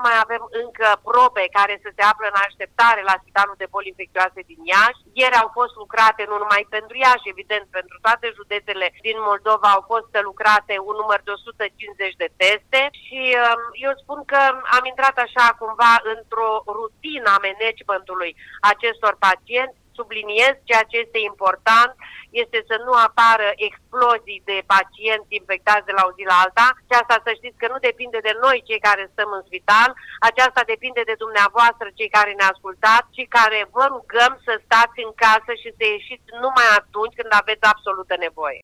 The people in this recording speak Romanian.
mai avem încă probe care să se află în așteptare la Spitalul de Boli Infecțioase din Iași. Ieri au fost lucrate, nu numai pentru Iași, evident, pentru toate județele din Moldova au fost lucrate un număr de 150 de teste și eu spun că am intrat așa cumva într-o rutină a managementului acestor pacienți. Subliniez ceea ce este important, este să nu apară explozii de pacienți infectați de la o zi la alta și asta să știți că nu depinde de noi cei care stăm în spital, aceasta depinde de dumneavoastră cei care ne ascultați și care vă rugăm să stați în casă și să ieșiți numai atunci când aveți absolută nevoie.